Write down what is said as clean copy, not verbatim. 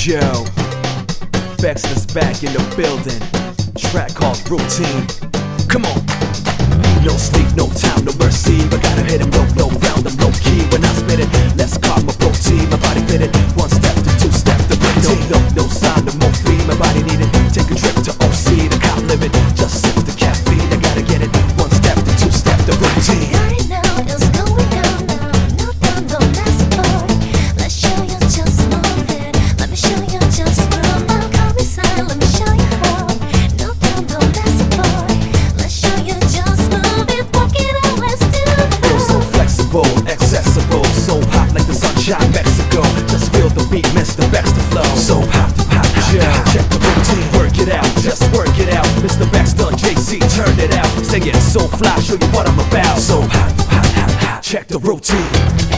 Yo, Baxter's back in the building. Track called Routine. Come on. No sleep, no time, no mercy. But gotta hit him low, round him low key. When I spit it, less carb, my protein. My body fit it, one step to two step to routine. No sign of morphine. My body need it. Take a trip to OC, the cop living. Just sip the caffeine. I gotta get it. One step to two step to routine. Right now it's going down now. No, that's a boy. Let's show you just move it. Let me show you just move. Oh, come inside, let me show you how. No, that's a boy. Let's show you just move it. Walk it out, let's do it. Feel so flexible, accessible, so hot like the sunshine, Mexico. Just feel the beat, Mr. Baxter flow. So hot, yeah. Check the routine, work it out, just work it out. Mr. Baxter, JC, turn it out. Say it so fly, show you what I'm about. So hot, check the routine.